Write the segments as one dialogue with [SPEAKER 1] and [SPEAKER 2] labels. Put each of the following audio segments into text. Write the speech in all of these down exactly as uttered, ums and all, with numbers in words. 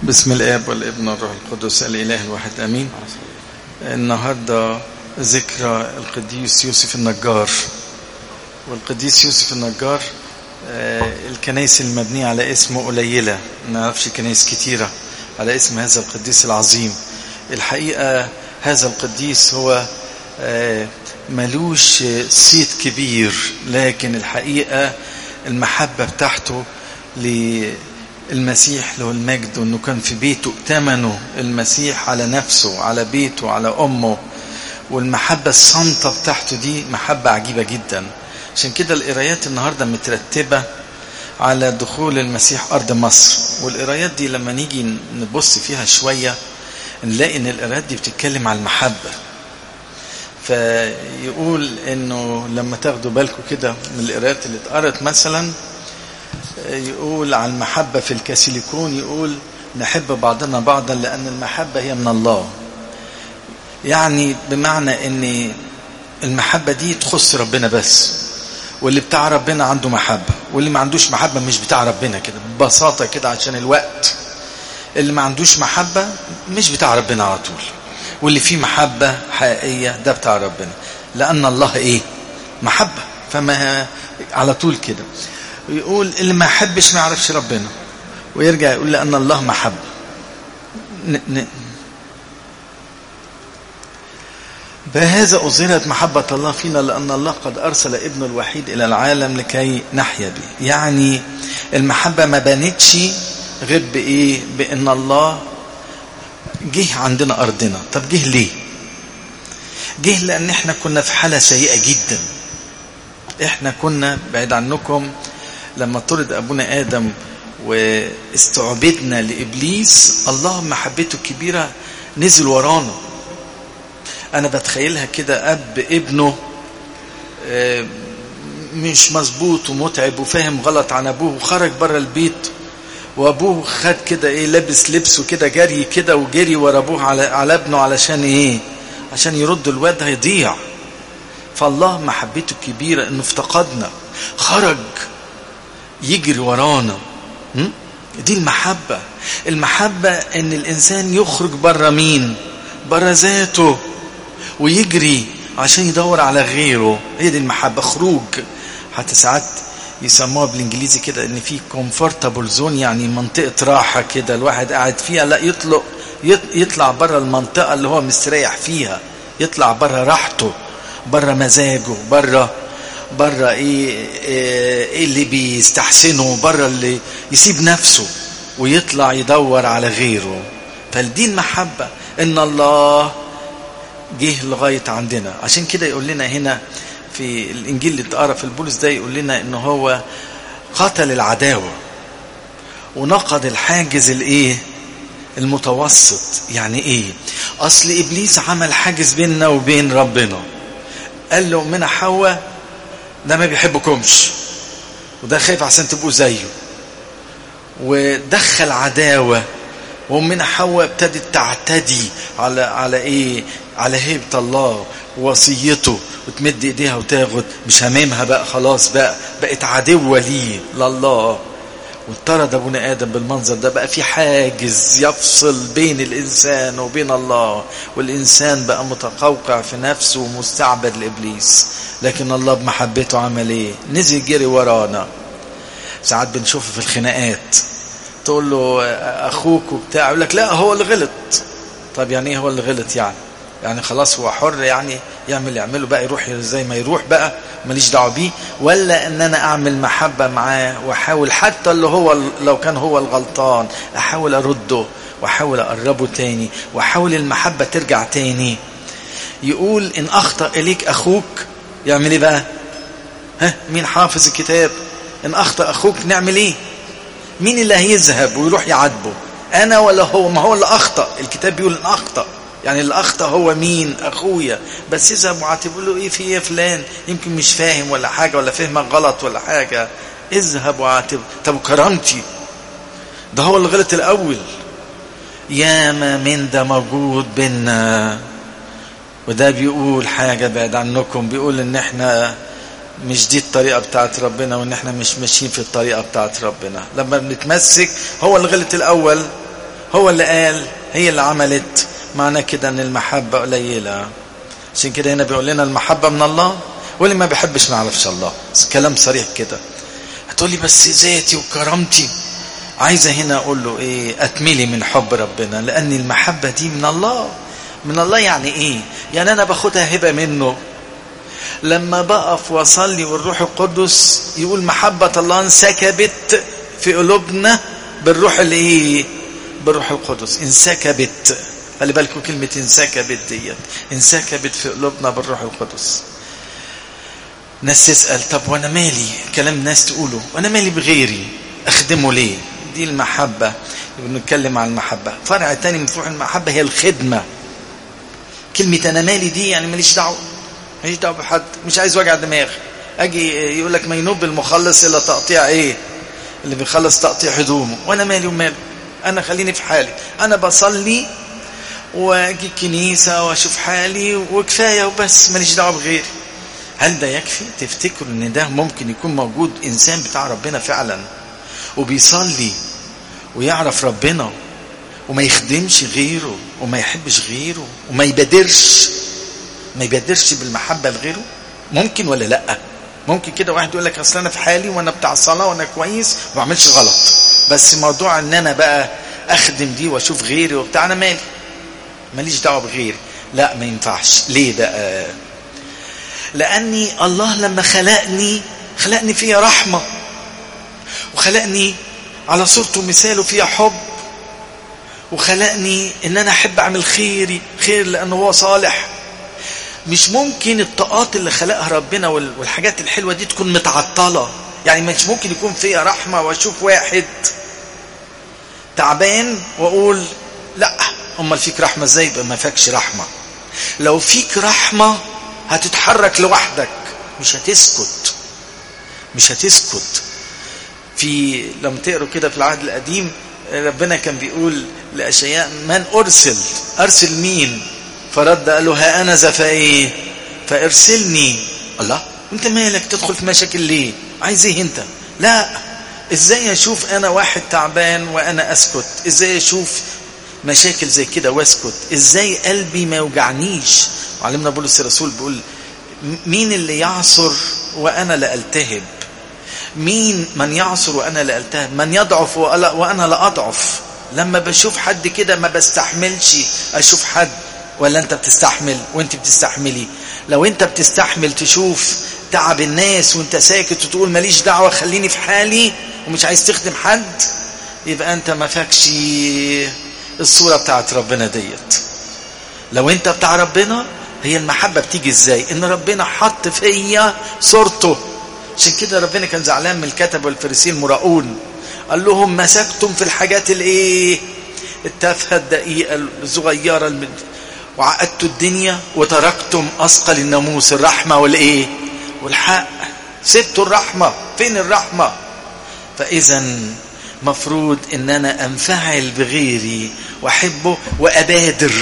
[SPEAKER 1] بسم الآب والابن والروح القدس الإله الواحد آمين. النهاردة ذكرى القديس يوسف النجار. والقديس يوسف النجار الكنائس المبنية على اسمه قليلة، ما نعرفش كنائس كتيرة على اسم هذا القديس العظيم. الحقيقة هذا القديس هو ملوش صيت كبير، لكن الحقيقة المحبة بتاعته للمسيح له المجد، وانه كان في بيته ائتمنه المسيح على نفسه، على بيته، على امه. والمحبة الصامتة بتاعته دي محبة عجيبة جدا. عشان كده القرايات النهاردة مترتبة على دخول المسيح أرض مصر. والقرايات دي لما نيجي نبص فيها شوية نلاقي ان القرايات دي بتتكلم على المحبة. فيقول انه لما تاخدوا بالكم كده من القراءات اللي اتقرت، مثلا يقول عن المحبة في الكاسيليكون، يقول نحب بعضنا بعضا لأن المحبة هي من الله. يعني بمعنى ان المحبة دي تخص ربنا بس، واللي بتاع ربنا عنده محبة، واللي ما عندوش محبة مش بتاع ربنا. كده ببساطة كده عشان الوقت، اللي ما عندوش محبة مش بتاع ربنا على طول، واللي فيه محبة حقيقية ده بتاع ربنا، لأن الله إيه؟ محبة. فما على طول كده يقول اللي ما يحبش ما يعرفش ربنا، ويرجع يقول لأن الله محبة. ن... ن... بهذا أظهرت محبة الله فينا، لأن الله قد أرسل ابنه الوحيد إلى العالم لكي نحيا به. يعني المحبة ما بانتش غير بإيه؟ بأن الله جه عندنا أرضنا. طب جه ليه؟ جه لأن احنا كنا في حالة سيئة جدا. احنا كنا بعيد عنكم لما طرد أبونا آدم واستعبدنا لإبليس، الله محبته الكبيرة نزل ورانا. أنا بتخيلها كده، أب ابنه مش مظبوط ومتعب وفاهم غلط عن أبوه، وخرج بره البيت، وابوه خد كده ايه، لابس لبسه كده جري كده، وجري ورا ابوه على على ابنه علشان ايه؟ عشان يرد الواد هيضيع. فالله محبته كبيره انه افتقدنا، خرج يجري ورانا. دي المحبه. المحبه ان الانسان يخرج بره مين؟ بره ذاته، ويجري عشان يدور على غيره. هي دي المحبه، خروج. حتى ساعات يسموها بالانجليزي كده ان في كومفورتابل زون، يعني منطقه راحه كده الواحد قاعد فيها، لا يطلق يطلع بره المنطقه اللي هو مستريح فيها، يطلع بره راحته، بره مزاجه، بره بره ايه, ايه اللي بيستحسنه، بره اللي يسيب نفسه ويطلع يدور على غيره. فدي المحبه، ان الله جه لغايه عندنا. عشان كده يقول لنا هنا في الإنجيل اللي اتقرا في البولس ده، يقول لنا إنه هو قتل العداوة ونقض الحاجز الإيه؟ المتوسط. يعني إيه؟ أصل إبليس عمل حاجز بيننا وبين ربنا. قال له من حواء ده ما بيحبكمش، وده خايف عشان تبقوا زيه، ودخل عداوة. ومن حواء ابتدت تعتدي على على إيه؟ على هيبة الله ووصيته، وتمد ايديها وتاخد، مش هممها بقى، خلاص بقى بقت عدوة ليه لله. واتطرد ابونا آدم بالمنظر ده، بقى في حاجز يفصل بين الإنسان وبين الله، والإنسان بقى متقوقع في نفسه ومستعبد لإبليس. لكن الله بمحبته عمل ايه؟ نزل جري ورانا. ساعات بنشوفه في الخناقات، تقول له أخوك وبتاع، يقول لك لا هو اللي غلط. طب يعني ايه هو اللي غلط؟ يعني يعني خلاص هو حر، يعني يعمل يعمله بقى، يروح زي ما يروح بقى، ماليش دعوه بيه؟ ولا ان انا اعمل محبه معاه واحاول حتى اللي هو لو كان هو الغلطان احاول ارده واحاول اقربه تاني، واحاول المحبه ترجع تاني. يقول ان اخطأ اليك اخوك يعمل ايه بقى؟ ها، مين حافظ الكتاب؟ ان اخطأ اخوك نعمل ايه؟ مين اللي هيذهب ويروح يعاتبه؟ انا ولا هو؟ ما هو اللي اخطأ. الكتاب بيقول ان اخطأ، يعني اللي اخطأ هو مين؟ اخويا. بس اذهب وعاتب له، ايه في ايه فلان؟ يمكن مش فاهم ولا حاجه، ولا فهمك غلط ولا حاجه. اذهب وعاتب. طب كرامتي، ده هو اللي غلط الاول. ياما من ده موجود بينا. وده بيقول حاجه بعد عنكم، بيقول ان احنا مش دي الطريقه بتاعت ربنا، وان احنا مش ماشيين في الطريقه بتاعت ربنا. لما بنتمسك هو اللي غلط الاول، هو اللي قال، هي اللي عملت. معنى كده ان المحبة قليلة. عشان كده هنا بيقول لنا المحبة من الله، واللي ما بيحبش ما يعرفش الله. كلام صريح كده. هتقولي بس ذاتي وكرامتي. عايزة هنا اقول له ايه؟ اتملي من حب ربنا، لان المحبة دي من الله. من الله يعني ايه؟ يعني انا باخدها هبة منه. لما بقف واصلي والروح القدس يقول محبة الله انسكبت في قلوبنا بالروح الايه؟ بالروح القدس. انسكبت، خلي بالكم كلمة انسكبت ديت، انسكبت في قلوبنا بالروح القدس. ناس تسأل طب وانا مالي؟ كلام الناس تقوله وانا مالي بغيري؟ اخدمه ليه؟ دي المحبة. بنتكلم عن المحبة. فرع تاني من فروع المحبة هي الخدمة. كلمة انا مالي دي يعني ماليش دعوة، ماليش دعوة بحد، مش عايز وجع دماغ. اجي يقول لك ما ينوب المخلص الا تقطيع ايه؟ اللي بيخلص تقطيع هدومه. وانا مالي وماله؟ انا خليني في حالي، انا بصلي واجي الكنيسة واشوف حالي وكفاية وبس، ماليش دعوة بغيري. هل ده يكفي؟ تفتكروا ان ده ممكن يكون موجود انسان بتاع ربنا فعلا وبيصلي ويعرف ربنا وما يخدمش غيره وما يحبش غيره وما يبادرش ما يبادرش بالمحبة لغيره؟ ممكن ولا لا؟ ممكن كده واحد يقول لك اصل انا في حالي وانا بتاع الصلاة وانا كويس وما بعملش غلط، بس موضوع ان انا بقى اخدم دي واشوف غيري وبتاع، انا مالي، ماليش دعوة بغيري. لا، ما ينفعش. ليه بقى؟ لاني الله لما خلقني خلقني فيها رحمة، وخلقني على صورته ومثاله فيها حب، وخلقني ان انا احب اعمل خيري خير لانه هو صالح. مش ممكن الطاقات اللي خلقها ربنا والحاجات الحلوة دي تكون متعطلة. يعني مش ممكن يكون فيها رحمة واشوف واحد تعبان واقول لا، امال فيك رحمة ازاي؟ يبقى ما فيكش رحمة. لو فيك رحمة هتتحرك لوحدك، مش هتسكت مش هتسكت. في لما تقروا كده في العهد القديم ربنا كان بيقول لأشعياء من أرسل؟ أرسل مين؟ فرد قال له ها أنا ذا فإيه؟ فأرسلني. الله، أنت مالك تدخل في مشاكل ليه؟ عايز إيه أنت؟ لا، إزاي أشوف أنا واحد تعبان وأنا أسكت؟ إزاي أشوف مشاكل زي كده واسكت؟ إزاي قلبي ما يوجعنيش؟ وعلمنا بولس الرسول بيقول مين اللي يعصر وأنا لا ألتهب؟ مين من يعصر وأنا لا ألتهب؟ من يضعف وأنا لا أضعف؟ لما بشوف حد كده ما بستحملش أشوف حد. ولا أنت بتستحمل؟ وأنت بتستحملي؟ لو أنت بتستحمل تشوف تعب الناس وأنت ساكت وتقول ماليش دعوة خليني في حالي ومش عايز تخدم حد، يبقى أنت ما فاكش الصورة بتاعت ربنا ديت. لو أنت بتاع ربنا، هي المحبة بتيجي إزاي؟ إن ربنا حط فيا صورته. عشان كده ربنا كان زعلان من الكتب والفريسيين المراؤون، قال لهم مسكتم في الحاجات الايه التافهه الدقيقه الصغيره الم... وعقدتوا الدنيا وتركتم اثقل الناموس الرحمه والايه والحق. سبتوا الرحمه. فين الرحمه؟ فاذا مفروض ان انا انفعل بغيري واحبه وابادر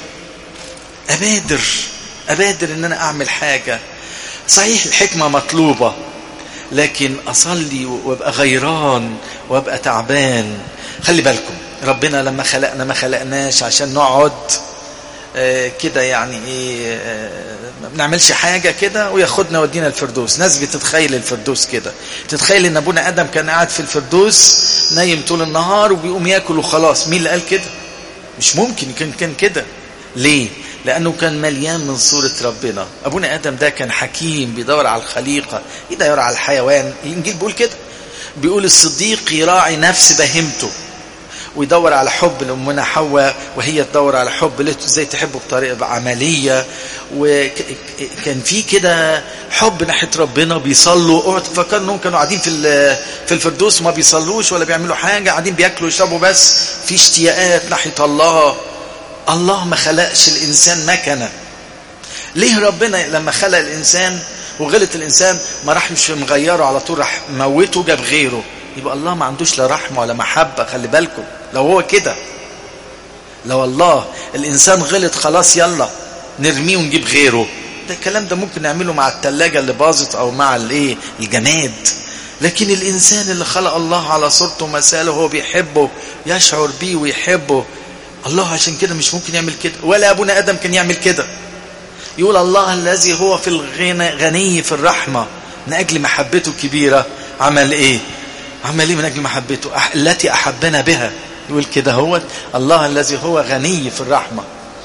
[SPEAKER 1] ابادر ابادر ان انا اعمل حاجه. صحيح الحكمه مطلوبه، لكن أصلي وابقى غيران وابقى تعبان. خلي بالكم ربنا لما خلقنا ما خلقناش عشان نقعد آه كده يعني ايه آه ما بنعملش حاجة كده وياخدنا ودينا الفردوس. ناس بتتخيل الفردوس كده، تتخيل ان ابونا ادم كان قاعد في الفردوس نايم طول النهار وبيقوم ياكل وخلاص. مين اللي قال كده؟ مش ممكن يكون كان كده. ليه؟ لأنه كان مليان من صورة ربنا. أبونا آدم ده كان حكيم بيدور على الخليقة، يدور على الحيوان. الإنجيل بيقول كده، بيقول الصديق يراعي نفس بهيمته ويدور على حب لأمنا حواء وهي تدور على حب ليه ازاي تحبه بطريقة عملية. وكان في كده حب ناحية ربنا. بيصلوا، اوعوا تفكروا انهم كانوا قاعدين في في الفردوس ما بيصلوش ولا بيعملوا حاجة، قاعدين بياكلوا ويشربوا بس. في اشتياقات ناحية الله. الله ما خلقش الإنسان مكنة. ليه ربنا لما خلق الإنسان وغلط الإنسان ما راح مش مغيره على طول، راح موته جاب غيره؟ يبقى الله ما عندوش لا رحمة ولا محبة. خلي بالكم لو هو كده، لو الله الإنسان غلط خلاص يلا نرميه ونجيب غيره. ده الكلام ده ممكن نعمله مع التلاجة اللي باظت أو مع الايه الجماد. لكن الإنسان اللي خلق الله على صورته ومثاله هو بيحبه، يشعر بيه ويحبه. الله عشان كده مش ممكن يعمل كده، ولا أبونا آدم كان يعمل كده. يقول الله الذي هو في الغنى غني في الرحمة من أجل محبته كبيرة عمل إيه؟ عمل إيه من أجل محبته أح... التي أحبنا بها. يقول كده هو الله الذي هو غني في الرحمة.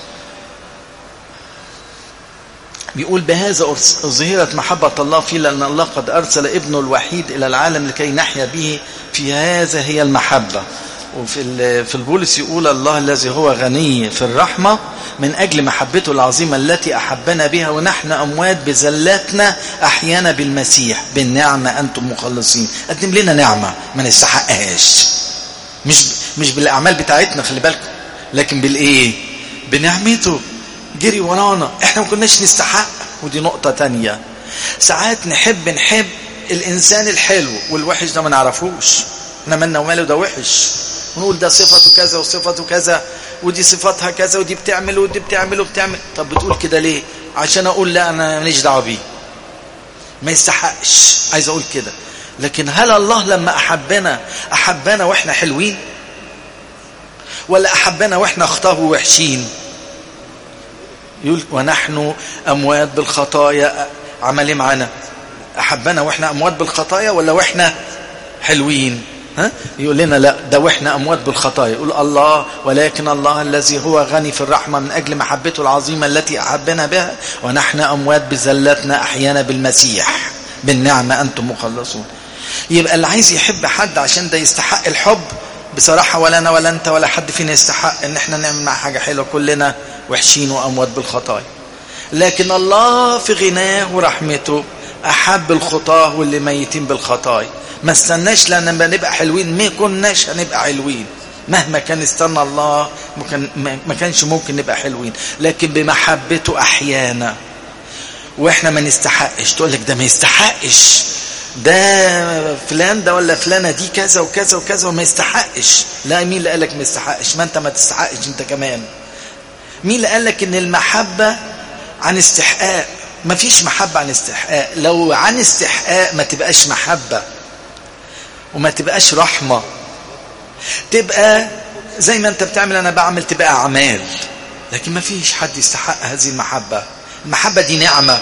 [SPEAKER 1] بيقول بهذا ظهرت محبة الله فيه، لأن الله قد أرسل ابنه الوحيد إلى العالم لكي نحيا به، في هذا هي المحبة. وفي في البولس يقول الله الذي هو غني في الرحمة من أجل محبته العظيمة التي أحبنا بها ونحن أموات بزلاتنا أحيانا بالمسيح، بالنعمة أنتم مخلصين. قدم لنا نعمة ما نستحقهاش، مش مش بالأعمال بتاعتنا خلي بالكم، لكن بالإيه؟ بنعمته. جري ورانا، احنا ما كناش نستحق. ودي نقطة تانية، ساعات نحب نحب الإنسان الحلو والوحش ده ما نعرفوش، احنا مالنا وماله ده وحش، ونقول ده صفته كذا وصفته كذا ودي صفتها كذا ودي بتعمل ودي بتعمل وبتعمل. طب بتقول كده ليه؟ عشان اقول لا انا ماليش دعوه بيه، ما يستحقش، عايز اقول كده. لكن هل الله لما احبنا احبنا واحنا حلوين، ولا احبنا واحنا خطاه ووحشين؟ يقول ونحن اموات بالخطايا. عمل ايه معانا؟ احبنا واحنا اموات بالخطايا ولا واحنا حلوين؟ ها؟ يقول لنا لا، ده واحنا اموات بالخطايا. يقول الله ولكن الله الذي هو غني في الرحمة من اجل محبته العظيمة التي احبنا بها ونحن اموات بزلتنا احيانا بالمسيح، بالنعمة انتم مخلصون. يبقى اللي عايز يحب حد عشان ده يستحق الحب، بصراحة ولا انا ولا انت ولا حد فينا يستحق ان احنا نعمل مع حاجة حلوة، كلنا وحشين واموات بالخطايا. لكن الله في غناه ورحمته احب الخطاه واللي ميتين بالخطايا. ما استناش لما نبقى حلوين، ما كناش هنبقى حلوين مهما كان استنى الله، ما كانش ممكن نبقى حلوين، لكن بمحبته احيانا واحنا ما نستحقش. تقول لك ده ما يستحقش، ده فلان ده ولا فلانه دي كذا وكذا وكذا وما يستحقش. لا، مين اللي قالك ما يستحقش؟ ما انت ما تستحقش انت كمان. مين اللي قالك ان المحبه عن استحقاق؟ ما فيش محبه عن استحقاق. لو عن استحقاق ما تبقاش محبه وما تبقاش رحمة، تبقى زي ما انت بتعمل انا بعمل، تبقى اعمال. لكن ما فيش حد يستحق هذه المحبة. المحبة دي نعمة،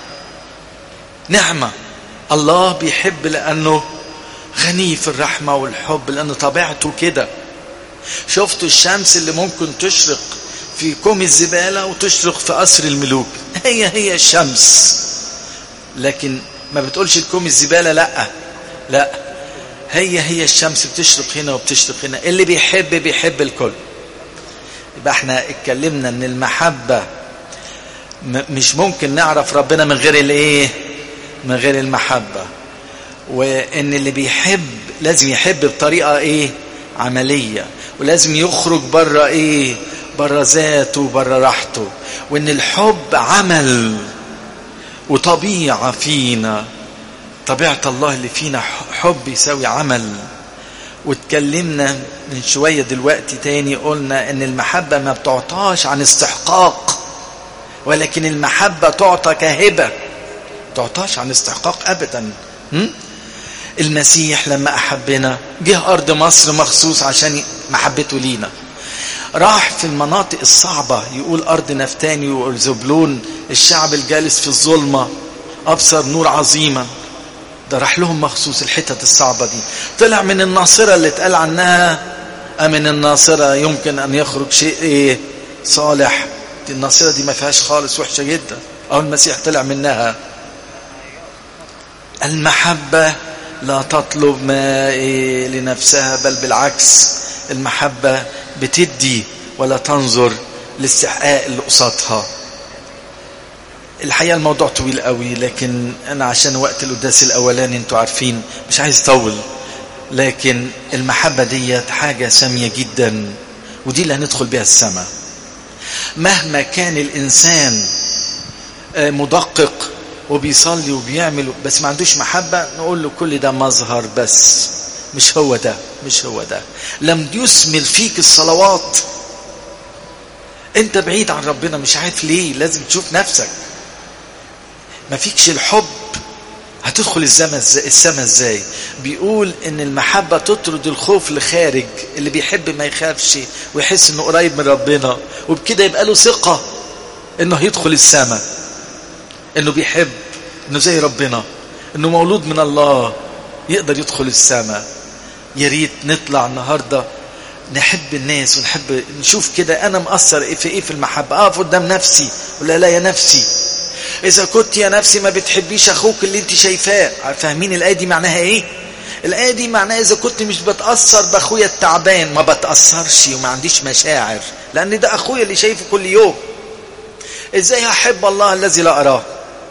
[SPEAKER 1] نعمة. الله بيحب لأنه غني في الرحمة والحب، لأنه طبيعته كده. شفتوا الشمس اللي ممكن تشرق في كوم الزبالة وتشرق في قصر الملوك، هي هي الشمس، لكن ما بتقولش الكوم الزبالة لا لا، هي هي الشمس بتشرق هنا وبتشرق هنا. اللي بيحب بيحب الكل. يبقى احنا اتكلمنا ان المحبة مش ممكن نعرف ربنا من غير الايه؟ من غير المحبة. وان اللي بيحب لازم يحب بطريقة ايه؟ عملية، ولازم يخرج بره ايه؟ بره ذاته وبره راحته. وان الحب عمل وطبيعة فينا، طبيعة الله اللي فينا حب يساوي عمل. واتكلمنا من شوية دلوقتي تاني قلنا ان المحبة ما بتعطاش عن استحقاق، ولكن المحبة تعطى كهبة، تعطاش عن استحقاق ابدا. المسيح لما احبنا جه ارض مصر مخصوص عشان محبته لينا، راح في المناطق الصعبة. يقول ارض نفتاني وزبلون الشعب الجالس في الظلمة ابصر نور عظيما. ده راح لهم مخصوص الحتت الصعبة دي. طلع من الناصرة اللي اتقال عنها من الناصرة يمكن ان يخرج شيء ايه؟ صالح. دي الناصرة دي ما فيهاش خالص، وحشة جدا. او المسيح طلع منها. المحبة لا تطلب ما إيه لنفسها، بل بالعكس، المحبة بتدي ولا تنظر لاستحقاق اللي قصادها. الحقيقة الموضوع طويل قوي، لكن أنا عشان وقت القداس الأولاني انتوا عارفين مش عايز طول. لكن المحبة دي حاجة سامية جدا، ودي اللي هندخل بها السماء. مهما كان الإنسان مدقق وبيصلي وبيعمل بس ما عندوش محبة، نقول له كل ده مظهر بس، مش هو ده، مش هو ده. لم يثمر فيك الصلوات، انت بعيد عن ربنا، مش عارف ليه. لازم تشوف نفسك. ما فيكش الحب، هتدخل السماء ازاي؟ السماء ازاي؟ بيقول ان المحبة تطرد الخوف لخارج. اللي بيحب ما يخافش ويحس انه قريب من ربنا، وبكده يبقى له ثقة انه هيدخل السماء، انه بيحب، انه زي ربنا، انه مولود من الله، يقدر يدخل السماء. يا ريت نطلع النهاردة نحب الناس ونحب نشوف كده انا مقصر ايه في ايه في المحبة. اقف قدام نفسي ولا لا يا نفسي، اذا كنت يا نفسي ما بتحبيش اخوك اللي انت شايفاه. فاهمين الايه دي معناها ايه؟ الايه دي معناها اذا كنت مش بتاثر باخويا التعبان، ما بتاثرش وما عنديش مشاعر، لان ده اخويا اللي شايفه كل يوم. ازاي احب الله الذي لا اراه؟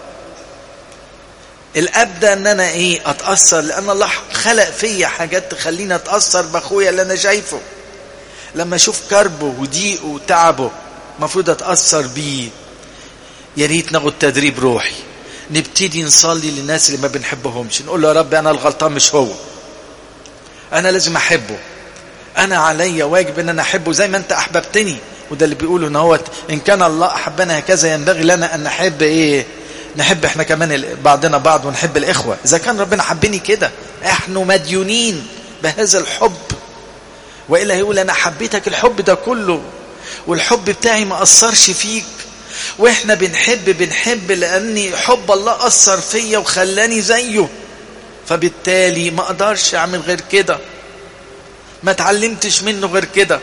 [SPEAKER 1] الابدا ان انا ايه اتاثر، لان الله خلق فيا حاجات تخليني اتاثر باخويا اللي انا شايفه. لما اشوف كربه وضيقه وتعبه المفروض اتاثر بيه. يا ريت ناخد تدريب روحي، نبتدي نصلي للناس اللي ما بنحبهمش، نقول له يا رب انا الغلطان مش هو، انا لازم احبه، انا عليا واجب ان انا احبه زي ما انت احببتني. وده اللي بيقوله ان هو ان كان الله احبنا هكذا ينبغي لنا ان نحب ايه؟ نحب احنا كمان بعضنا بعض ونحب الاخوه. اذا كان ربنا حبني كده احنا مديونين بهذا الحب، والا هيقول انا حبيتك الحب ده كله والحب بتاعي ما اثرش فيك. واحنا بنحب بنحب لاني حب الله اثر فيا وخلاني زيه، فبالتالي ما اقدرش اعمل غير كده، ما اتعلمتش منه غير كده.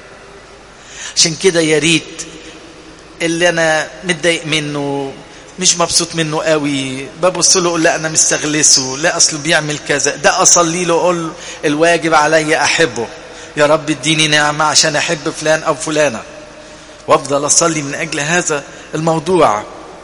[SPEAKER 1] عشان كده يا ريت اللي انا متضايق منه مش مبسوط منه قوي ببص له اقول لا انا مستغلسه، لا اصله بيعمل كذا، ده اصلي له اقول الواجب عليا احبه، يا رب اديني نعمه عشان احب فلان او فلانه، وافضل اصلي من اجل هذا الموضوع.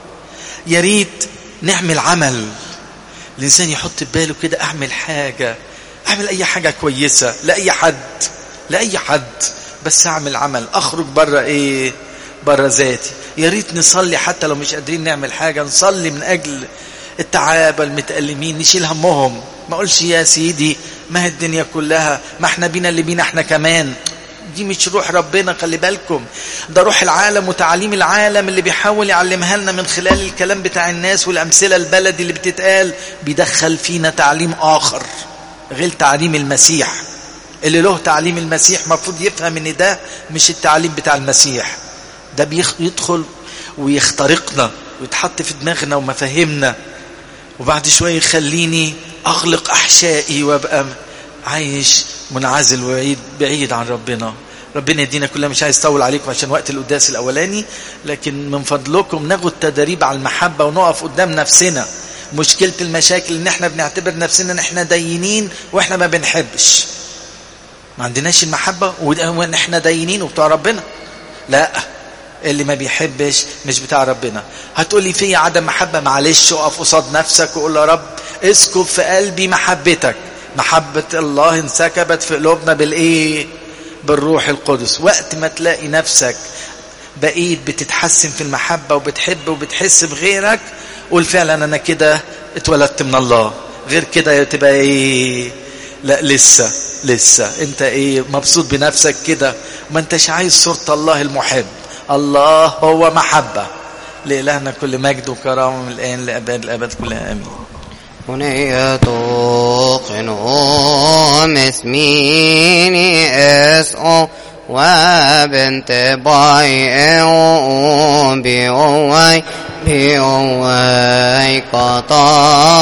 [SPEAKER 1] يا ريت نعمل عمل، الانسان يحط في باله كده اعمل حاجه، اعمل اي حاجه كويسه لاي حد، لاي حد، بس اعمل عمل اخرج بره ايه؟ بره ذاتي. يا ريت نصلي حتى لو مش قادرين نعمل حاجه، نصلي من اجل التعابه المتألمين، نشيل همهم. ما اقولش يا سيدي ما هي الدنيا كلها، ما احنا بينا اللي بينا احنا كمان. دي مش روح ربنا، خلي بالكم، ده روح العالم وتعليم العالم اللي بيحاول يعلمها لنا من خلال الكلام بتاع الناس والامثله البلدي اللي بتتقال، بيدخل فينا تعليم اخر غير تعليم المسيح. اللي له تعليم المسيح مفروض يفهم ان ده مش التعليم بتاع المسيح، ده بيدخل ويخترقنا ويتحط في دماغنا ومفاهيمنا، وبعد شويه يخليني اغلق احشائي وابقى عايش منعزل وبعيد بعيد عن ربنا. ربنا يدينا كلها. مش عايز اطول عليكم عشان وقت القداس الاولاني، لكن من فضلكم ناخد تدريب على المحبه ونقف قدام نفسنا. مشكله المشاكل ان احنا بنعتبر نفسنا ان احنا دينين واحنا ما بنحبش، ما عندناش المحبه وان احنا دينين وبتوع ربنا. لا، اللي ما بيحبش مش بتاع ربنا. هتقولي فيا عدم محبه، معلش اقف قصاد نفسك وقول يا رب اسكب في قلبي محبتك. محبة الله انسكبت في قلوبنا بالايه؟ بالروح القدس. وقت ما تلاقي نفسك بقيت بتتحسن في المحبة وبتحب وبتحس بغيرك، قول فعلا انا كده اتولدت من الله. غير كده تبقى ايه؟ لا لسه لسه انت ايه؟ مبسوط بنفسك كده، ما انتش عايز صورة الله المحب. الله هو محبة. لإلهنا كل مجد وكرامة من الآن لأبد الأبد كلها آمين.
[SPEAKER 2] هنية قنوم اسميني اسقو وبنت باي او بيوي بيوي قطار